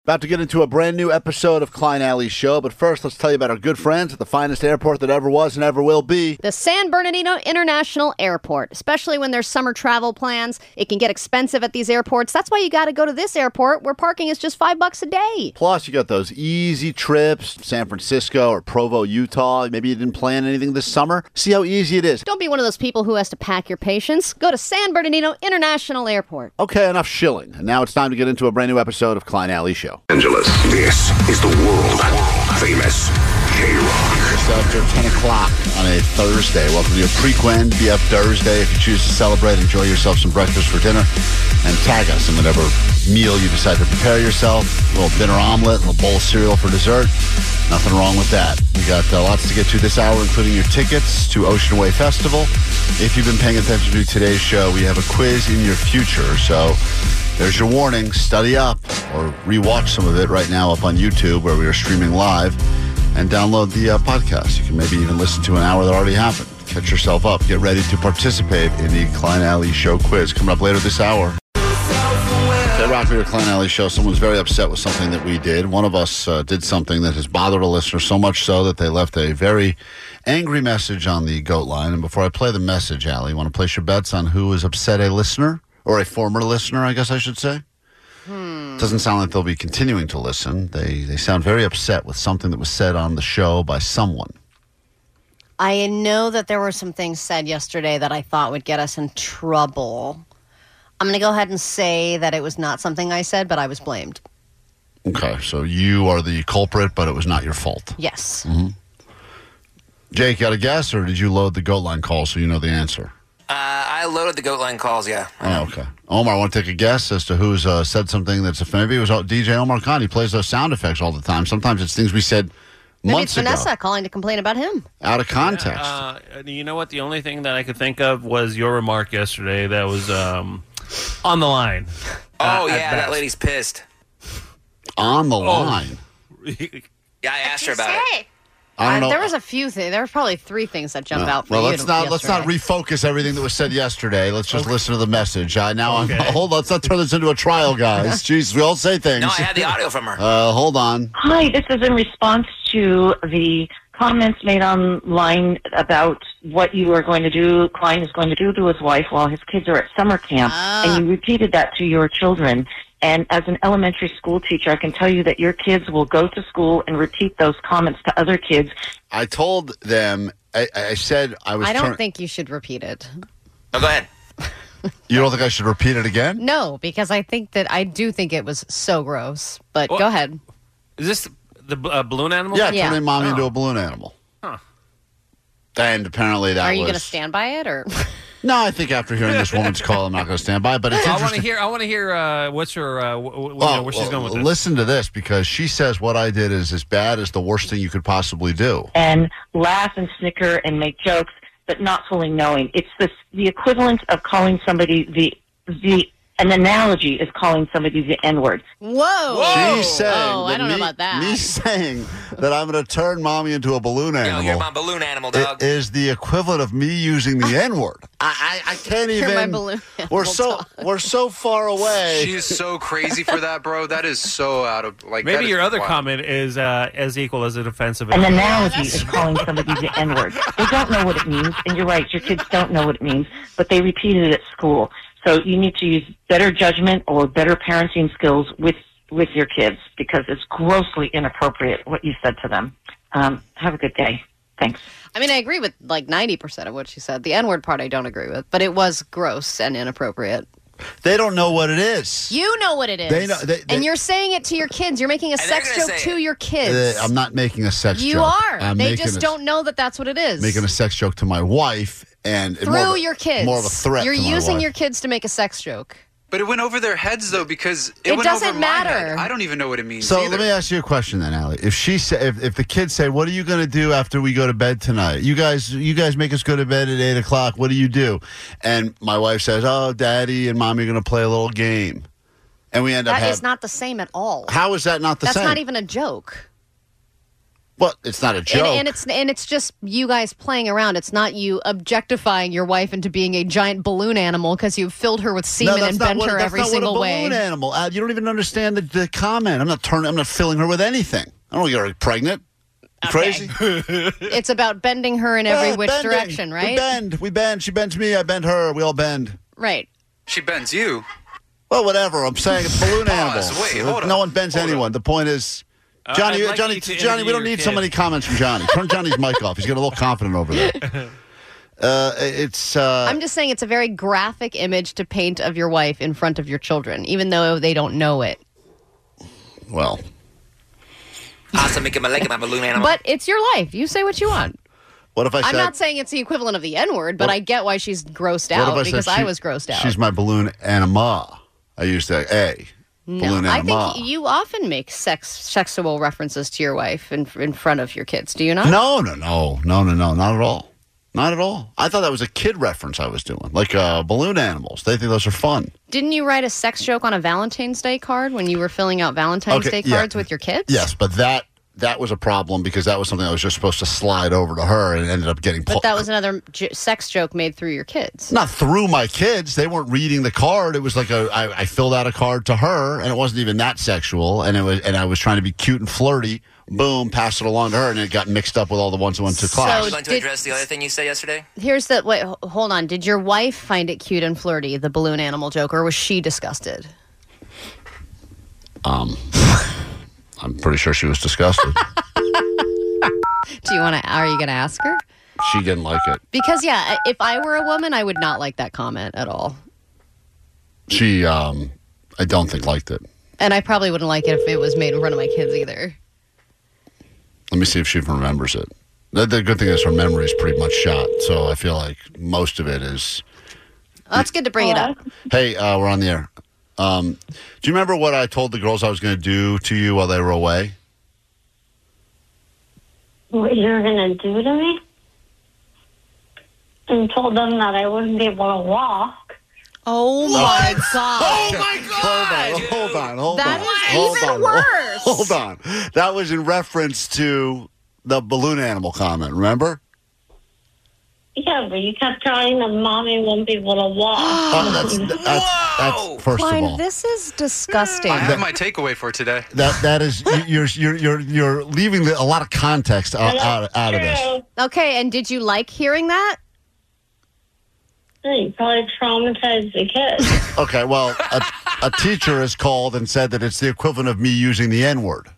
About to get into a brand new episode of Klein Alley Show, but first let's tell you about our good friends at the finest airport that ever was and ever will be. The San Bernardino International Airport. Especially when there's summer travel plans, it can get expensive at these airports. That's why you got to go to this airport where parking is just $5 a day. Plus, you got those easy trips, San Francisco or Provo, Utah. Maybe you didn't plan anything this summer. See how easy it is. Don't be one of those people who has to pack your patience. Go to San Bernardino International Airport. Okay, enough shilling. And now it's time to get into a brand new episode of Klein Alley Show. Angeles. This is the world famous K-Rock. It's after 10 o'clock on a Thursday. Welcome to your Prequend BF Thursday. If you choose to celebrate, enjoy yourself some breakfast for dinner and tag us in whatever meal you decide to prepare yourself. A little dinner omelet, a little bowl of cereal for dessert. Nothing wrong with that. We got lots to get to this hour, including your tickets to Ocean Way Festival. If you've been paying attention to today's show, we have a quiz in your future. So there's your warning. Study up or rewatch some of it right now up on YouTube where we are streaming live, and download the podcast. You can maybe even listen to an hour that already happened. Catch yourself up. Get ready to participate in the Klein Alley Show quiz coming up later this hour. K-Rock, your Klein Alley Show. Someone's very upset with something that we did. One of us did something that has bothered a listener so much so that they left a very angry message on the GOAT line. And before I play the message, Allie, you want to place your bets on who has upset a listener? Or a former listener, I guess I should say. Doesn't sound like they'll be continuing to listen. They sound very upset with something that was said on the show by someone. I know that there were some things said yesterday that I thought would get us in trouble. I'm going to go ahead and say that it was not something I said, but I was blamed. Okay, so you are the culprit, but it was not your fault. Yes. Mm-hmm. Jake, got a guess, or did you load the GOAT line call so you know the answer? I loaded the GOAT line calls, yeah. Oh, okay. Omar, want to take a guess as to who's said something that's offensive? Maybe it was DJ Omar Khan. He plays those sound effects all the time. Sometimes it's things we said Maybe months it's ago. Vanessa calling to complain about him. Out of context. You know what? The only thing that I could think of was your remark yesterday that was on the line. Oh, yeah, that lady's pissed. On the line. Yeah, I asked her about it. I don't know. There was a few things. There were probably three things that jump out for well, you. let's not refocus everything that was said yesterday. Let's just listen to the message. Hold on. Let's not turn this into a trial, guys. Jesus, we all say things. No, I had the audio from her. Hold on. Hi, this is in response to the comments made online about what you are going to do, Klein is going to do to his wife while his kids are at summer camp. And you repeated that to your children. And as an elementary school teacher, I can tell you that your kids will go to school and repeat those comments to other kids. I told them, I said I was... I don't think you should repeat it. No, go ahead. You don't think I should repeat it again? No, because I do think it was so gross. But go ahead. Is this the balloon animal? Yeah, turning mommy into a balloon animal. Huh. And apparently that was... Are you going to stand by it, or... No, I think after hearing this woman's call, I'm not going to stand by. But it's interesting. I want to hear what's her where she's going with this. Listen to this, because she says what I did is as bad as the worst thing you could possibly do. And laugh and snicker and make jokes, but not fully knowing. It's the equivalent of calling somebody an analogy is calling somebody the N-word. Whoa! She's saying I don't know about that. Me saying that I'm going to turn mommy into a balloon animal. You're my balloon animal, dog. Is the equivalent of me using the N-word. I can't even. You're my balloon animal, we're so far away. She is so crazy for that, bro. That is so out of Maybe your other comment is as equal as an offensive. An analogy is calling somebody the N-word. They don't know what it means, and you're right. Your kids don't know what it means, but they repeat it at school. So you need to use better judgment or better parenting skills with your kids, because it's grossly inappropriate what you said to them. Have a good day. Thanks. I mean, I agree with like 90% of what she said. The N-word part I don't agree with, but it was gross and inappropriate. They don't know what it is. You know what it is. They know, and you're saying it to your kids. You're making a sex joke to your kids. I'm not making a sex joke. You are. They just don't know that that's what it is. Making a sex joke to my wife. And through your kids. More of a threat. You're to my using wife. your kids to make a sex joke. But it went over their heads, though, because it went doesn't over matter. My head. I don't even know what it means. So either. let me ask you a question then, Allie. If the kids say, "What are you going to do after we go to bed tonight? You guys make us go to bed at 8:00. What do you do?" And my wife says, "Oh, Daddy and Mommy are going to play a little game," and we end up. That is not the same at all. How is that not the same? That's not even a joke. Well, it's not a joke. And it's just you guys playing around. It's not you objectifying your wife into being a giant balloon animal because you filled her with semen and bent her every single way. That's not what a balloon animal. You don't even understand the comment. I'm not filling her with anything. I don't get her pregnant. You crazy? It's about bending her in every which direction, right? We bend. She bends me. I bend her. We all bend. Right. She bends you. Well, whatever. I'm saying it's balloon animals. Wait, hold on. No one bends anyone. The point is. Johnny, I'd like you to Johnny, we don't interview need your so kid. many comments from Johnny. Turn Johnny's mic off. He's getting a little confident over there. I'm just saying it's a very graphic image to paint of your wife in front of your children, even though they don't know it. Well, Awesome, make him a balloon animal. But it's your life. You say what you want. what if I said... I'm not saying it's the equivalent of the N-word, but I get why she's grossed what if out said because I was grossed out. She's my balloon anima. I used that A. Balloon I anima. think you often make sexual references to your wife in front of your kids. Do you not? No, not at all. Not at all. I thought that was a kid reference I was doing, like balloon animals. They think those are fun. Didn't you write a sex joke on a Valentine's Day card when you were filling out Valentine's Day cards with your kids? Yes, but that was a problem because that was something I was just supposed to slide over to her and it ended up getting... But that was another sex joke made through your kids. Not through my kids. They weren't reading the card. It was like I filled out a card to her, and it wasn't even that sexual. And I was trying to be cute and flirty. Boom, passed it along to her, and it got mixed up with all the ones who went to class. Are you going to address the other thing you said yesterday? Wait, hold on. Did your wife find it cute and flirty, the balloon animal joke, or was she disgusted? I'm pretty sure she was disgusted. Are you going to ask her? She didn't like it. Because, yeah, if I were a woman, I would not like that comment at all. She, I don't think liked it. And I probably wouldn't like it if it was made in front of my kids either. Let me see if she remembers it. The good thing is her memory is pretty much shot, so I feel like most of it is... Well, that's good to bring it up. Hey, we're on the air. Do you remember what I told the girls I was going to do to you while they were away? What you're going to do to me? And told them that I wouldn't be able to walk. Oh, my God. Oh, my God! Hold on. That is even worse. Hold on. That was in reference to the balloon animal comment, remember? Yeah, but you kept telling them Mommy won't be able to walk. That's first Klein, of all. this is disgusting. I have my takeaway for today. That is you're leaving a lot of context out of this. Okay, and did you like hearing that? You probably traumatized the kids. Okay, well, a teacher has called and said that it's the equivalent of me using the N-word.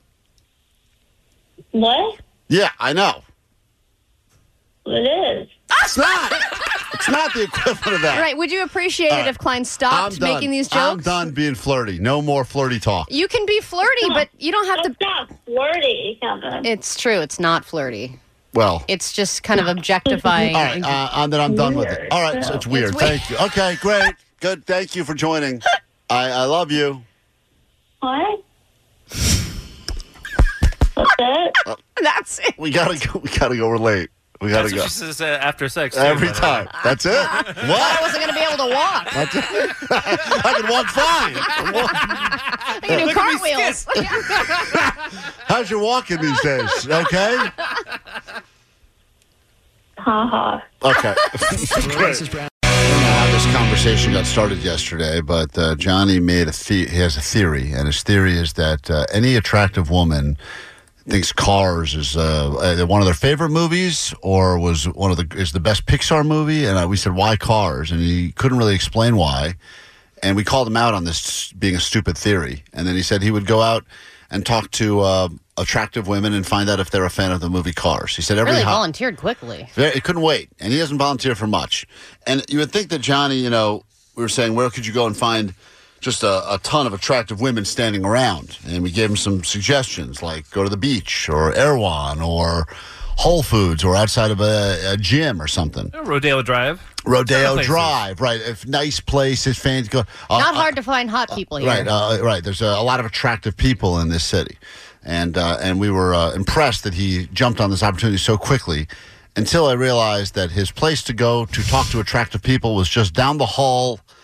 What? Yeah, I know. It is. It's not. It's not the equivalent of that. Right, would you appreciate it if Klein stopped making these jokes? I'm done being flirty. No more flirty talk. You can be flirty, but you don't have to... It's not flirty, Kevin. It's true, it's not flirty. Well... It's just kind of objectifying. All right, then I'm done with it. All right, so it's weird. Thank you. Okay, great. Good. Thank you for joining. I love you. What? That's it? That's it. We gotta go. We're late. We gotta That's go. what she says after sex. too, Every by the way. time. That's it? I What? wasn't going to be able to walk. That's it. I can walk fine. I can do Look at me cartwheels. How's your walking these days? Okay? Ha Okay. Great. I don't know how this conversation got started yesterday, but Johnny made he has a theory, and his theory is that any attractive woman thinks Cars is one of their favorite movies, or is the best Pixar movie. And we said, why Cars? And he couldn't really explain why. And we called him out on this being a stupid theory. And then he said he would go out and talk to attractive women and find out if they're a fan of the movie Cars. He said Really volunteered quickly. He couldn't wait, and he doesn't volunteer for much. And you would think that Johnny, we were saying, where could you go and find just a ton of attractive women standing around? And we gave him some suggestions, like go to the beach or Erewhon or Whole Foods or outside of a gym or something. Rodeo Drive. Rodeo Drive, right. If nice places, fans go. Not hard to find hot people here. Right. There's a lot of attractive people in this city. And we were impressed that he jumped on this opportunity so quickly until I realized that his place to go to talk to attractive people was just down the hall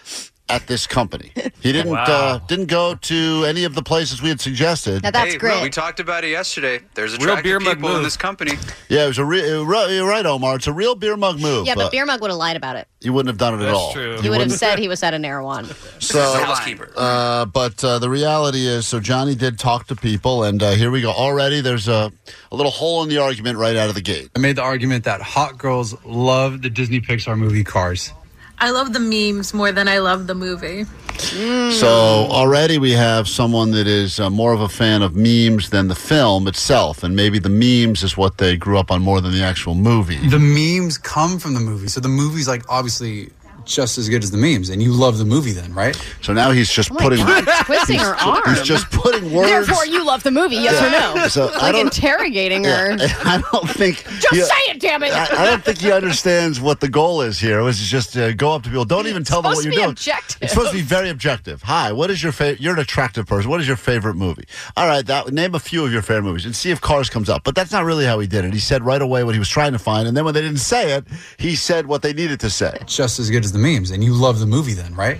at this company. He didn't go to any of the places we had suggested. Now that's great. We talked about it yesterday. There's Real beer attractive mug people in move. this company. Yeah, it was you're right, Omar. It's a real beer mug move. Yeah, but Beer Mug would have lied about it. You wouldn't have done it at all. That's true. He would have said he was at an Erewhon. So, housekeeper. but the reality is, so Johnny did talk to people, and here we go. Already there's a little hole in the argument right out of the gate. I made the argument that hot girls love the Disney Pixar movie Cars. I love the memes more than I love the movie. So already we have someone that is more of a fan of memes than the film itself, and maybe the memes is what they grew up on more than the actual movie. The memes come from the movie, so the movie's like obviously just as good as the memes, and you love the movie then, right? So now he's just putting Twisting her arm. he's just putting words. Therefore, you love the movie, yes or no? So I Like don't- interrogating her. I don't think. Just say it, damn it! I don't think he understands what the goal is here. It was just go up to people. Don't even tell them what supposed you're to be doing. objective. It's supposed to be very objective. Hi, what is your favorite? You're an attractive person. What is your favorite movie? All right, name a few of your favorite movies and see if Cars comes up. But that's not really how he did it. He said right away what he was trying to find, and then when they didn't say it, he said what they needed to say. Just as good as the memes, and you love the movie then, right?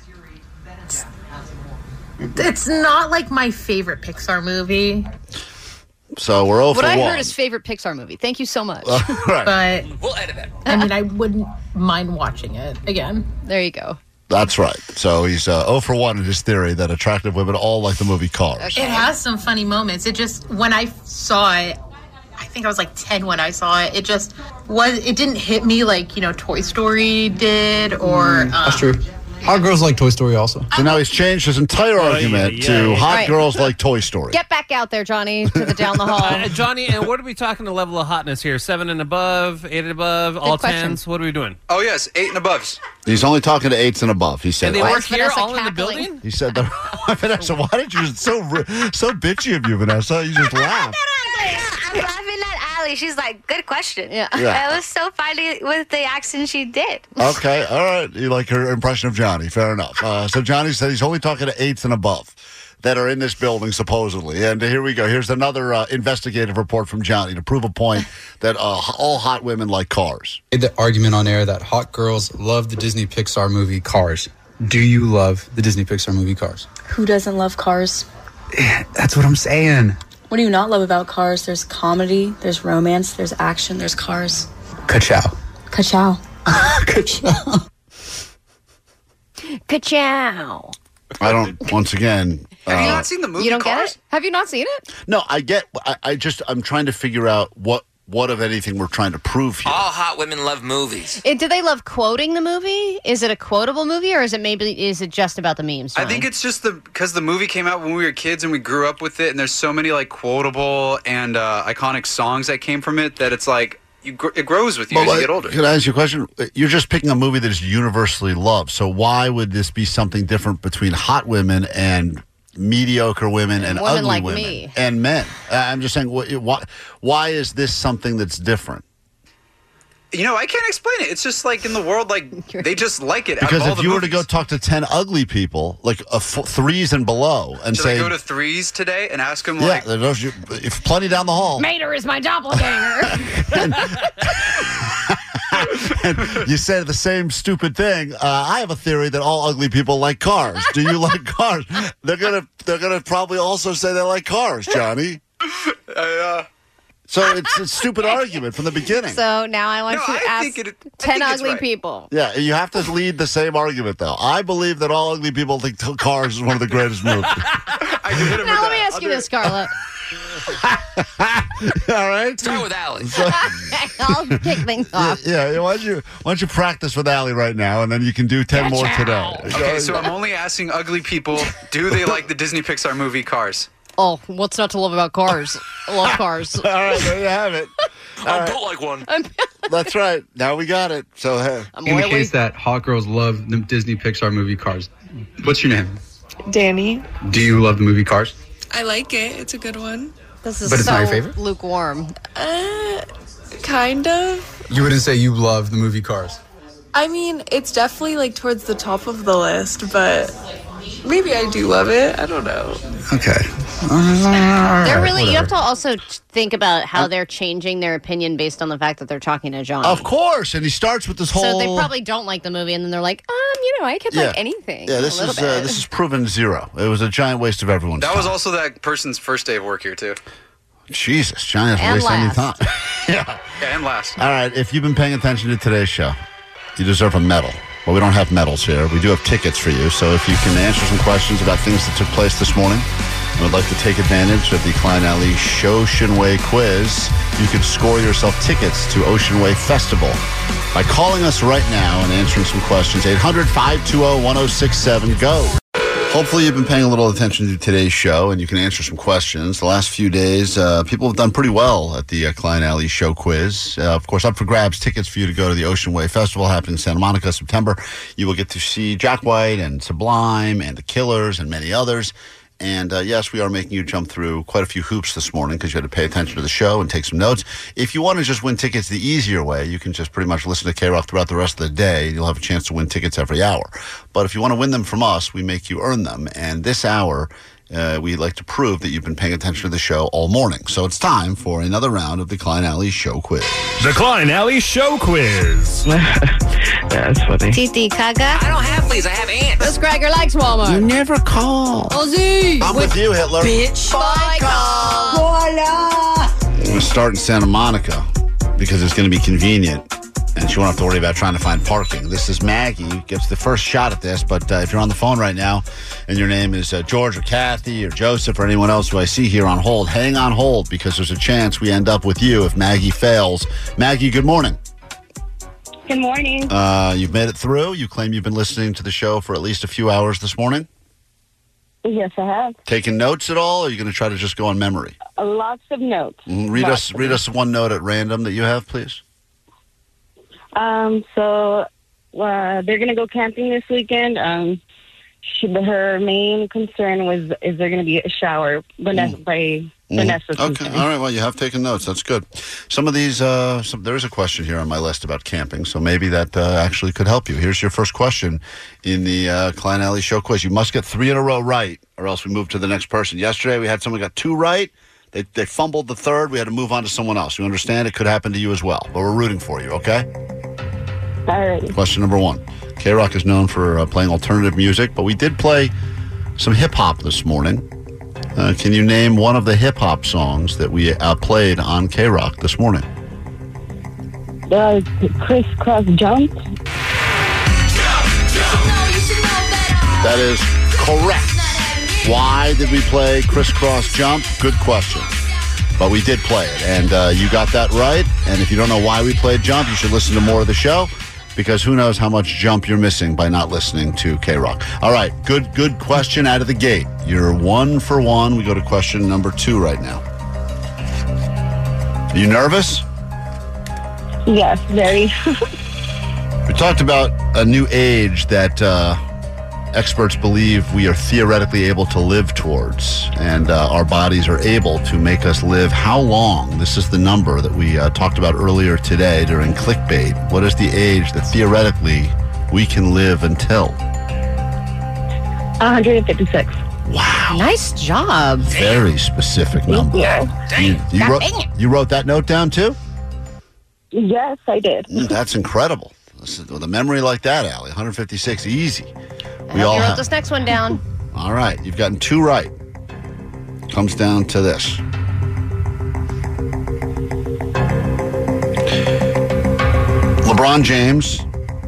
It's not like my favorite Pixar movie, So we're over. What I heard is favorite Pixar movie. Thank you so much. right. but We'll edit that. I mean, I wouldn't mind watching it again. There you go. That's right. So he's 0 for 1 in his theory that attractive women all like the movie Cars. It has some funny moments. It just, when I saw it, I think I was like 10 when I saw it. It just it didn't hit me like, Toy Story did or. That's true. Hot girls like Toy Story also. So now he's changed his entire argument to hot Right. girls like Toy Story. Get back out there, Johnny, to the down the hall. Johnny, and what are we talking the level of hotness here? 7 and above, 8 and above, all question. 10s? What are we doing? Oh, yes, 8 and above. He's only talking to 8s and above. He said. And they Why work is here Vanessa all in the cackling? building? He said that. Vanessa, why did you so bitchy of you, Vanessa? You just laughed. I'm laughing at Allie. She's like, good question. Yeah. Yeah. It was so funny with the accent she did. Okay, all right. You like her impression of Johnny. Fair enough. So Johnny said he's only talking to 8s and above that are in this building, supposedly. And here we go. Here's another investigative report from Johnny to prove a point that all hot women like Cars. Made the argument on air that hot girls love the Disney Pixar movie Cars. Do you love the Disney Pixar movie Cars? Who doesn't love Cars? That's what I'm saying. What do you not love about Cars? There's comedy, there's romance, there's action, there's cars. Ka-chow. Ka-chow. Ka-chow. Ka-chow. I don't, once again. Have you not seen the movie You don't Cars? get it? Have you not seen it? No, I get. I'm trying to figure out what of anything we're trying to prove here. All hot women love movies. Do they love quoting the movie? Is it a quotable movie, or is it just about the memes? I Johnny? think it's just because the movie came out when we were kids and we grew up with it, and there's so many like quotable and iconic songs that came from it that it's like it grows with you as you get older. Can I ask you a question? You're just picking a movie that is universally loved. So why would this be something different between hot women and mediocre women and Women ugly like women me. and men? I'm just saying, why is this something that's different? I can't explain it. It's just like in the world, like they just like it. Because out of all if the you were to movies. go talk to 10 ugly people, like 3s and below, and Should say, I go to Threes today and ask them yeah, like, if plenty down the hall. Mater is my doppelganger. And you said the same stupid thing. I have a theory that all ugly people like Cars. Do you like Cars? They're gonna probably also say they like Cars, Johnny. So it's a stupid argument from the beginning. So now I want you to ask 10 ugly people. Yeah, you have to lead the same argument, though. I believe that all ugly people think Cars is one of the greatest movies. Now let me ask you this, Carla. All right. Start with Allie. I'll kick things off. Yeah. Why don't you practice with Allie right now, and then you can do 10 more today. Okay, so I'm only asking ugly people, do they like the Disney Pixar movie Cars? Oh, what's not to love about Cars? I love Cars. All right, there you have it. I don't like one. That's right. Now we got it. So, hey. In the case that hot girls love the Disney Pixar movie Cars, what's your name? Danny. Do you love the movie Cars? I like it. It's a good one. This is But it's so not your favorite? lukewarm. Kind of. You wouldn't say you love the movie Cars. I mean, it's definitely like towards the top of the list, but maybe I do love it. I don't know. Okay. They're really. Whatever. You have to also think about how they're changing their opinion based on the fact that they're talking to Johnny. Of course, and he starts with this whole. So they probably don't like the movie, and then they're like, I could like anything. Yeah, this is proven zero. It was a giant waste of everyone's time. That was also that person's first day of work here, too. Jesus, Johnny doesn't And waste any last. time. Yeah. Yeah, and last. All right, if you've been paying attention to today's show, you deserve a medal. Well, we don't have medals here. We do have tickets for you. So if you can answer some questions about things that took place this morning and would like to take advantage of the Klein Alley Ocean Way quiz, you can score yourself tickets to Ocean Way Festival by calling us right now and answering some questions. 800-520-1067. Go. Hopefully you've been paying a little attention to today's show and you can answer some questions. The last few days, people have done pretty well at the Klein Alley Show Quiz. Of course, up for grabs, tickets for you to go to the Ocean Way Festival happening in Santa Monica, September. You will get to see Jack White and Sublime and The Killers and many others. And yes, we are making you jump through quite a few hoops this morning because you had to pay attention to the show and take some notes. If you want to just win tickets the easier way, you can just pretty much listen to K-Rock throughout the rest of the day. You'll have a chance to win tickets every hour. But if you want to win them from us, we make you earn them. And this hour, we like to prove that you've been paying attention to the show all morning. So it's time for another round of the Klein Alley Show Quiz. The Klein Alley Show Quiz. That's funny. Titi Kaga. I don't have fleas. I have ants. Miss Gregor likes Walmart. You never call. Ozzy. I'm with you, Hitler. Bitch. Bye, call. We're going to start in Santa Monica because it's going to be convenient and she won't have to worry about trying to find parking. This is Maggie, gets the first shot at this, but if you're on the phone right now and your name is George or Kathy or Joseph or anyone else who I see here on hold, hang on hold because there's a chance we end up with you if Maggie fails. Maggie, good morning. Good morning. You've made it through. You claim you've been listening to the show for at least a few hours this morning. Yes, I have. Taking notes at all, or are you going to try to just go on memory? Lots of notes. Read us one note at random that you have, please. So they're going to go camping this weekend. Her main concern was, is there going to be a shower Vanessa's Okay, concern. all right. Well, you have taken notes. That's good. Some of these, there is a question here on my list about camping, so maybe that actually could help you. Here's your first question in the Klein Alley Show Quiz. You must get 3 in a row right, or else we move to the next person. Yesterday, we had someone got 2 right. They fumbled the third. We had to move on to someone else. You understand? It could happen to you as well, but we're rooting for you, okay? All right. Question number 1. K-Rock is known for playing alternative music, but we did play some hip-hop this morning. Can you name one of the hip-hop songs that we played on K-Rock this morning? Crisscross Jump. That is correct. Why did we play Crisscross Jump? Good question. But we did play it, and you got that right. And if you don't know why we played Jump, you should listen to more of the show, because who knows how much jump you're missing by not listening to K-Rock. All right, good question out of the gate. You're 1 for 1. We go to question number 2 right now. Are you nervous? Yes, very. We talked about a new age that experts believe we are theoretically able to live towards, and our bodies are able to make us live how long? This is the number that we talked about earlier today during Clickbait. What is the age that theoretically we can live until? 156. Wow. Nice job. Very specific number. You wrote that note down too? Yes, I did. That's incredible. With a memory like that, Allie, 156, easy. I hope you wrote this next one down. All right, you've gotten 2 right. Comes down to this. LeBron James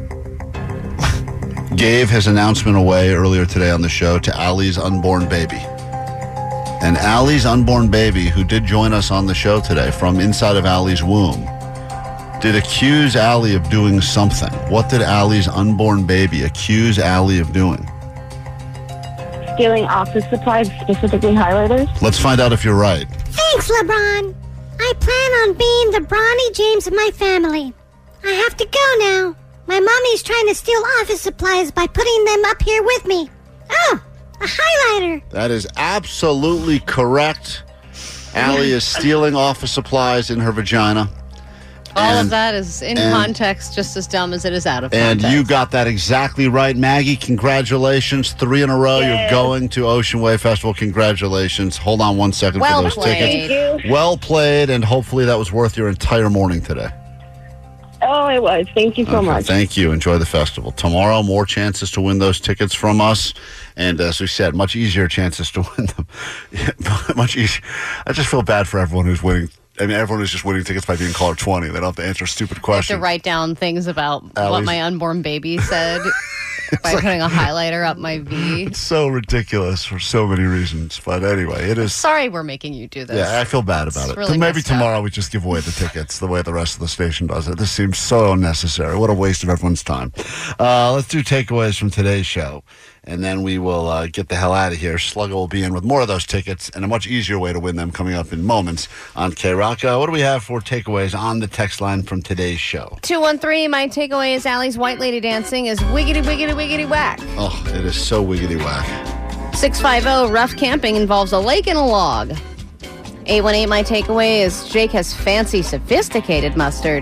gave his announcement away earlier today on the show to Allie's unborn baby. And Allie's unborn baby, who did join us on the show today from inside of Allie's womb, did accuse Allie of doing something. What did Allie's unborn baby accuse Allie of doing? Stealing office supplies, specifically highlighters. Let's find out if you're right. Thanks, LeBron. I plan on being the Bronny James of my family. I have to go now. My mommy's trying to steal office supplies by putting them up here with me. Oh, a highlighter. That is absolutely correct. Allie is stealing office supplies in her vagina. All of that is in context just as dumb as it is out of And context. you got that exactly right, Maggie. Congratulations. 3 in a row. You're going to Ocean Wave Festival. Congratulations. Hold on one second for those tickets. Thank you. Well played, and hopefully that was worth your entire morning today. Oh, it was. Thank you so much. Thank you. Enjoy the festival. Tomorrow, more chances to win those tickets from us. And as we said, much easier chances to win them. Much easier. I just feel bad for everyone who's winning. I mean, everyone who's just winning tickets by being caller 20. They don't have to answer stupid I have questions. to write down things about what Allie's- my unborn baby said by putting a highlighter up my V. It's so ridiculous for so many reasons. But anyway, it is. Sorry we're making you do this. Yeah, I feel bad about It's it. really Maybe messed up. tomorrow we just give away the tickets the way the rest of the station does it. This seems so unnecessary. What a waste of everyone's time. Let's do takeaways from today's show, and then we will get the hell out of here. Sluggo will be in with more of those tickets and a much easier way to win them coming up in moments on K-Rock. What do we have for takeaways on the text line from today's show? 213, my takeaway is Allie's White Lady Dancing is wiggity, wiggity, wiggity, whack. Oh, it is so wiggity whack. 650, rough camping involves a lake and a log. 818, my takeaway is Jake has fancy, sophisticated mustard.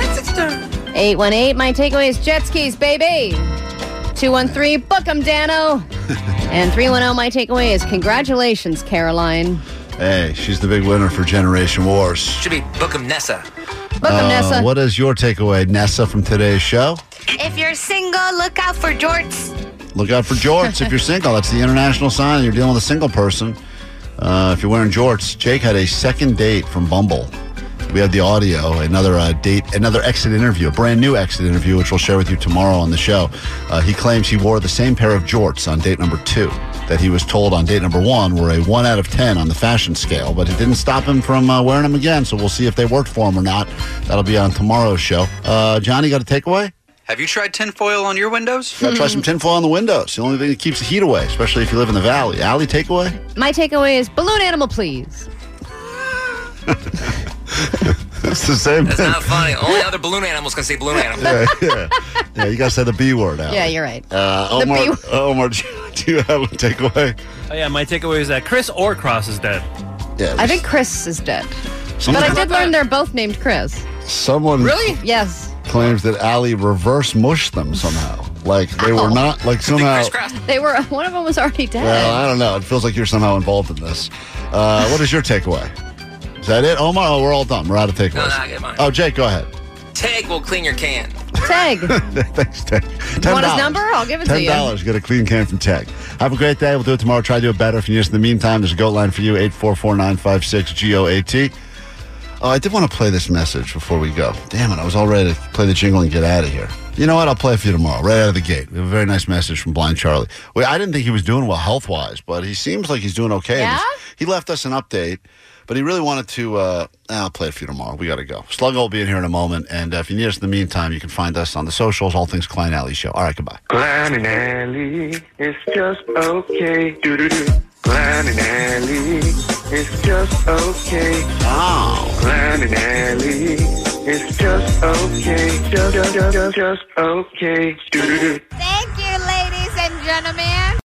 818, my takeaway is jet skis, baby. 213, book 'em, Dano. And 310, my takeaway is congratulations, Caroline. Hey, she's the big winner for Generation Wars. Should be Book 'em Nessa. Book 'em, Nessa. What is your takeaway, Nessa, from today's show? If you're single, look out for jorts. Look out for jorts if you're single. That's the international sign. You're dealing with a single person. If you're wearing jorts, Jake had a second date from Bumble. We have the audio, another exit interview, a brand new exit interview, which we'll share with you tomorrow on the show. He claims he wore the same pair of jorts on date number 2 that he was told on date number 1 were a 1 out of 10 on the fashion scale, but it didn't stop him from wearing them again, so we'll see if they worked for him or not. That'll be on tomorrow's show. Johnny, got a takeaway? Have you tried tinfoil on your windows? Gotta try some tinfoil on the windows. The only thing that keeps the heat away, especially if you live in the valley. Allie, takeaway? My takeaway is balloon animal, please. It's the same That's thing. not funny. Only other balloon animals can say balloon animal. Yeah, you gotta say the B word, Allie. Yeah, you're right. Omar, do you have a takeaway? Oh, yeah, my takeaway is that Chris or Cross is dead. Yeah, I think Chris is dead. Someone- But I did learn they're both named Chris. Someone Yes. claims that Allie reverse mushed them somehow. Like they were not, like somehow. They were. One of them was already dead. Well, I don't know. It feels like you're somehow involved in this. What is your takeaway? Is that it, Omar? Oh, we're all done. We're out of takeaways. No, I get mine. Oh, Jake, go ahead. Tag will clean your can. Tag. Thanks, Tag. You want his number? I'll give it to you. $10. Get a clean can from Tag. Have a great day. We'll do it tomorrow. Try to do it better. If you need us in the meantime, there's a GOAT line for you, 844-956-GOAT. Oh, I did want to play this message before we go. Damn it, I was all ready to play the jingle and get out of here. You know what? I'll play it for you tomorrow, right out of the gate. We have a very nice message from Blind Charlie. Well, I didn't think he was doing well health-wise, but he seems like he's doing okay. Yeah? He left us an update, but he really wanted to... I'll play it for you tomorrow. We got to go. Sluggo will be in here in a moment, and if you need us in the meantime, you can find us on the socials, All Things Klein Alley Show. All right, goodbye. Klein and Alley, it's just okay. Do-do-do. Klein and Alley, it's just okay. Oh. Klein and Alley, it's just okay. Just okay. Do-do-do. Thank you, ladies and gentlemen.